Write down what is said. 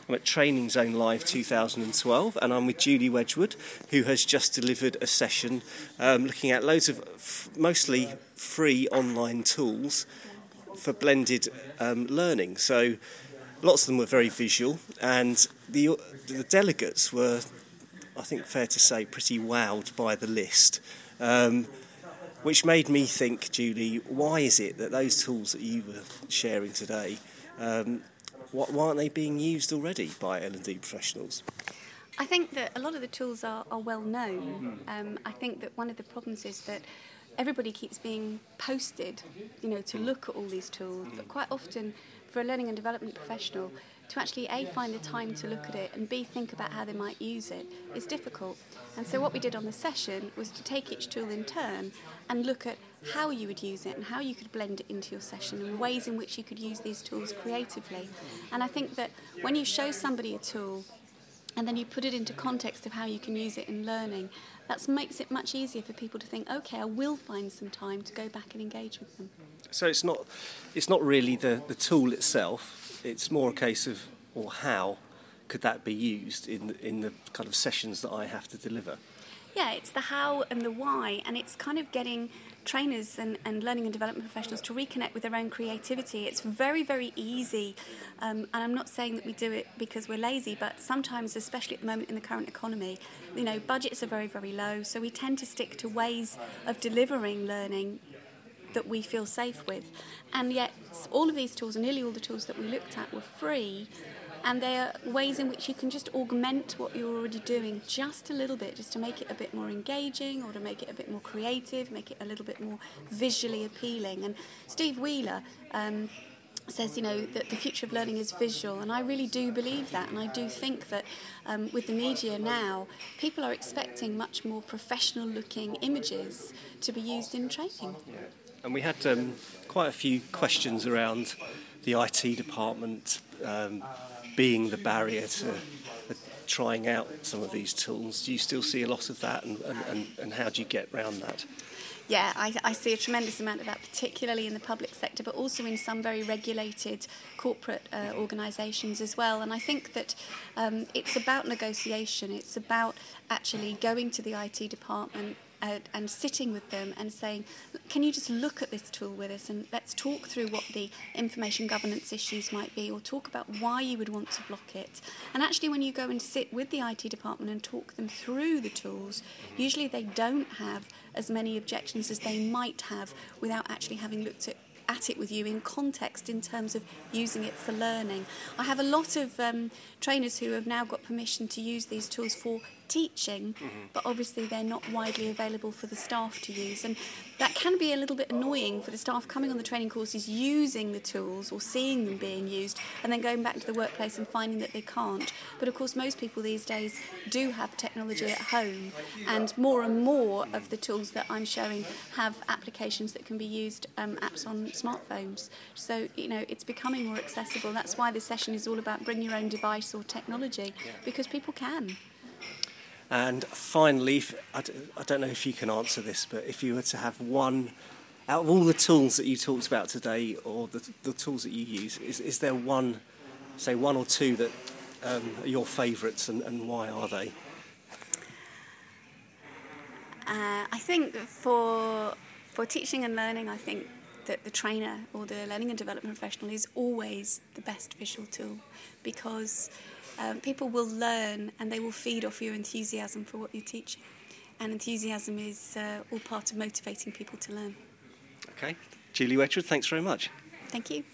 I'm at Training Zone Live 2012, and I'm with Julie Wedgwood, who has just delivered a session looking at loads of mostly free online tools for blended learning. So lots of them were very visual, and the delegates were, I think fair to say, pretty wowed by the list. Which made me think, Julie, why is it that those tools that you were sharing today, why aren't they being used already by L&D professionals? I think that a lot of the tools are well known. I think that one of the problems is that everybody keeps being posted, to look at all these tools, but quite often for a learning and development professional, to actually A, find the time to look at it, and B, think about how they might use it, is difficult. And so what we did on the session was to take each tool in turn and look at how you would use it and how you could blend it into your session and ways in which you could use these tools creatively. And I think that when you show somebody a tool and then you put it into context of how you can use it in learning, that makes it much easier for people to think, okay, I will find some time to go back and engage with them. So it's not really the tool itself, it's more a case of, or how could that be used in the kind of sessions that I have to deliver? Yeah, it's the how and the why, and it's kind of getting trainers and learning and development professionals to reconnect with their own creativity. It's very, very easy, and I'm not saying that we do it because we're lazy, but sometimes, especially at the moment in the current economy, budgets are very, very low, so we tend to stick to ways of delivering learning that we feel safe with. And yet all of these tools, and nearly all the tools that we looked at, were free, and they are ways in which you can just augment what you're already doing just a little bit, just to make it a bit more engaging or to make it a bit more creative, make it a little bit more visually appealing. And Steve Wheeler says, that the future of learning is visual, and I really do believe that, and I do think that with the media now, people are expecting much more professional-looking images to be used in training. Yeah. And we had quite a few questions around the IT department being the barrier to trying out some of these tools. Do you still see a lot of that, and how do you get around that? Yeah, I see a tremendous amount of that, particularly in the public sector, but also in some very regulated corporate organisations as well. And I think that it's about negotiation. It's about actually going to the IT department and sitting with them and saying, can you just look at this tool with us and let's talk through what the information governance issues might be, or talk about why you would want to block it. And actually when you go and sit with the IT department and talk them through the tools, usually they don't have as many objections as they might have without actually having looked at it with you in context in terms of using it for learning. I have a lot of trainers who have now got permission to use these tools for teaching, but obviously they're not widely available for the staff to use, and that can be a little bit annoying for the staff coming on the training courses using the tools or seeing them being used and then going back to the workplace and finding that they can't. But of course most people these days do have technology at home, and more of the tools that I'm showing have applications that can be used, apps on smartphones. So it's becoming more accessible. That's why this session is all about bring your own device or technology, because people can. And finally, I don't know if you can answer this, but if you were to have one, out of all the tools that you talked about today, or the tools that you use, is there one, say one or two that are your favourites, and why are they? I think for teaching and learning, I think that the trainer or the learning and development professional is always the best visual tool, because people will learn and they will feed off your enthusiasm for what you're teaching. And enthusiasm is all part of motivating people to learn. Okay. Julie Wedgwood, thanks very much. Thank you.